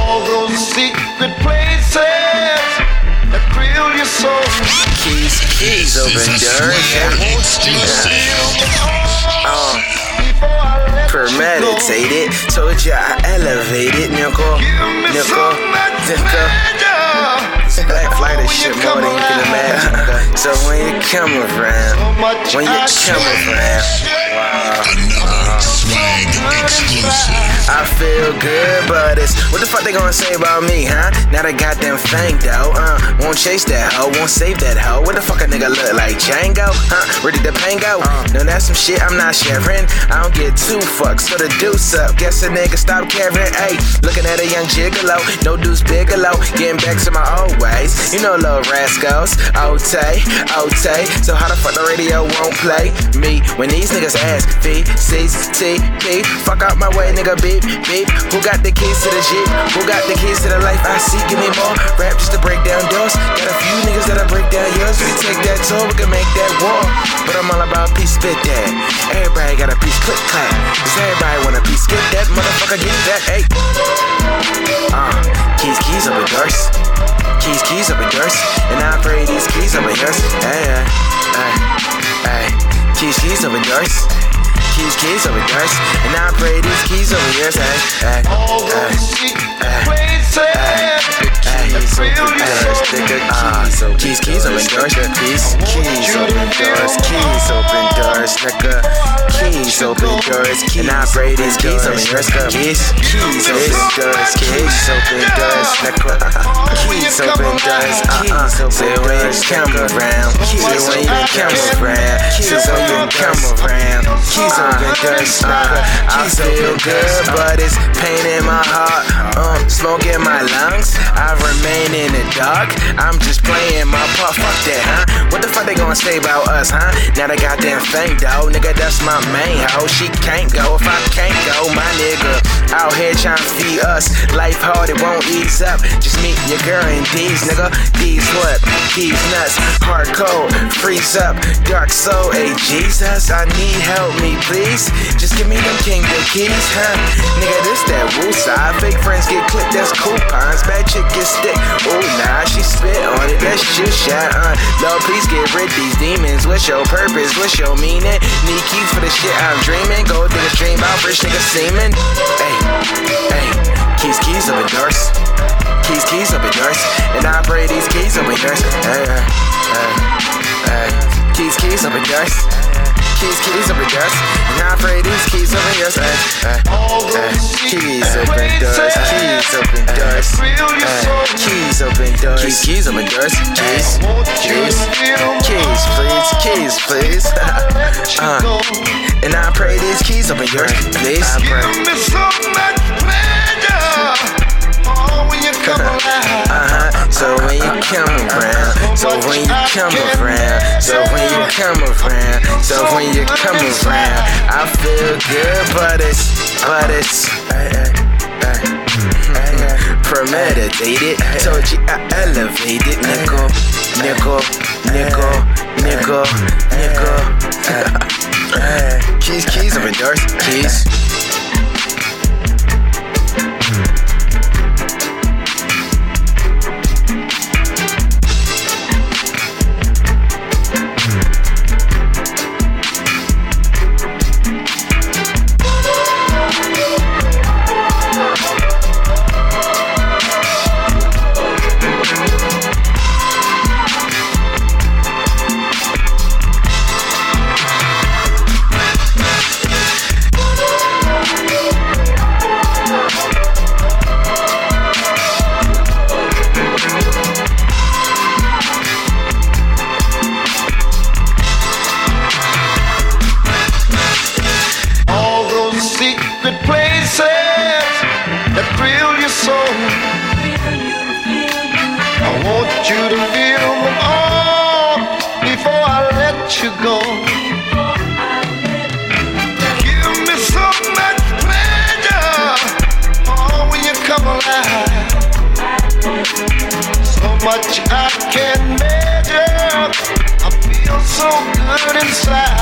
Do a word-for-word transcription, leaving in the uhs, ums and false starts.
All those secret places that thrill your soul. Keys, keys, open doors. Uh, premeditated. Told ya I elevated, nigga. Nigga, nigga. It's black flight of shit more than you can imagine, nigga. So when you come around, when you come around, wow. Swag exclusive. I feel good, but it's what the fuck they gonna say about me, huh? Now they got them fang though, uh, won't chase that hoe, won't save that hoe. What the fuck a nigga look like, Django? Huh? Ready to pango? Uh, no, that's some shit I'm not sharing. I don't get two fucks for the deuce up. Guess a nigga stop caring, ayy. Looking at a young gigolo, no deuce bigelow. Getting back to my old ways, you know, little rascals. Otay, Otay. So how the fuck the radio won't play me when these niggas ask V, C, T, P? Fuck out my way, nigga, beep, beep. Who got the keys to the Jeep? Who got the keys to the life I seek? Give me more rap just to break down doors. Got a few niggas that'll break down yours. We can take that tour, we can make that war. But I'm all about peace, spit that. Everybody got a piece, click, clap. Cause everybody want a piece, get that motherfucker, get that, ayy. Uh, keys, keys up in doors. Keys, keys up in doors. And I pray these keys up in yours. Ay, ay, ay, ay. Keys, keys up in doors. Keys, keys over yours, and I pray these keys over yours. Ay, ay, All those secret places that thrill your soul. Keys, keys open doors, keys, keys open doors, keys open doors, nigga. Keys open doors, and I pray these keys open yours. Keys, keys open doors, keys open doors, nigga. Keys open doors, keys open doors. Come around, keys when you come around, keys when you come around. Keys open doors, nigga. I feel good, but it's pain in my heart. Um, smoke in my lungs. I remain in the dark. I'm just playing my part. Fuck that, huh? What the fuck they gonna say about us, huh? Now they got them fang though, nigga. That's my main hoe. She can't go if I can't go, my nigga. Out here trying to feed us. Life hard, it won't ease up. Just meet your girl in these, nigga. These what? These nuts. Hardcore, freeze up. Dark soul, hey Jesus, I need help me, please. Just give me them kingdom keys, huh? Nigga, this that woo side. Fake friends get clipped, that's coupons. Bad chick get stick. Ooh, nah, she spit on it, that's shit shot, uh. Lord, please get rid of these demons. What's your purpose? What's your meaning? Need keys for the shit I'm dreaming. Go through the stream out, rich nigga seeming. Hey, hey, keys, keys up in doors. Keys, keys up in doors. And I pray these keys up in doors. Hey, hey, hey, hey. Keys, keys up in doors. Keys, keys open doors, and I pray these keys open yours. Ay, ay, ay. Keys open doors, keys open doors, ay. Keys open doors, keys, keys open doors, keys, keys, keys, please, keys, please. uh, and I pray these keys open yours, please. I pray. Give me so much pleasure. Oh, when you come around. Uh-huh. So when you come around, so when you come around, so when you come around, so when you come around, I feel good, but it's, but it's, uh, uh, uh, premeditated. Told you I elevated, nigga, nigga, nigga, nigga, nigga. Keys, keys up in doors, keys. You to feel them all before I let you go. Give me so much pleasure, oh, when you come alive. So much I can't measure. I feel so good inside.